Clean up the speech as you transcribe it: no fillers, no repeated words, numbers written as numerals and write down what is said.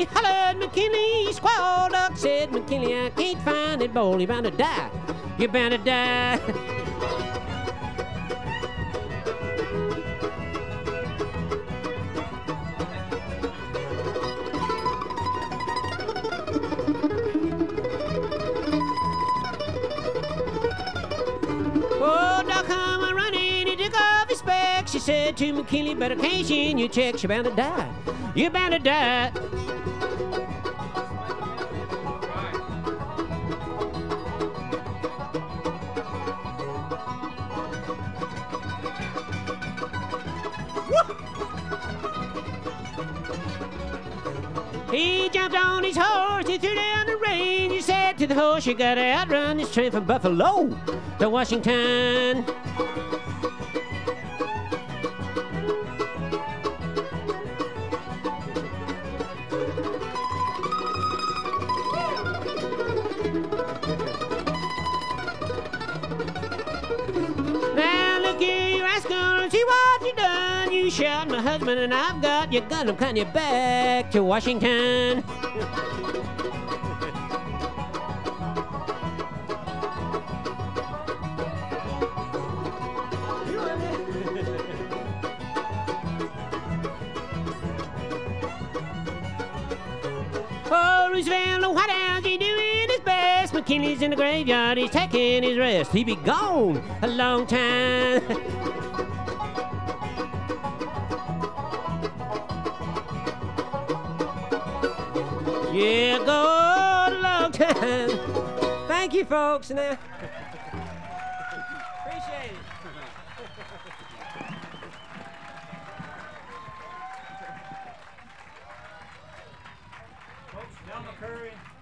McKinley, hollered McKinley, Squaw Duck said McKinley, I can't find that bowl. You're bound to die. You're bound to die. Oh, Duck come a running, he took off his specs. She said to McKinley, better cash in your checks. You're bound to die. You're bound to die. He jumped on his horse, he threw down the reins. He said to the horse, you gotta outrun this train from Buffalo to Washington. Now look here, you rascal, see what you done. You shot my husband and I've got your gun. I'm cutting you back to Washington. Oh, Roosevelt, what else he doing his best? McKinley's in the graveyard, he's taking his rest. He be gone a long time. Yeah, go a long time. Thank you, folks. Now, appreciate it. Folks, Del McCurry.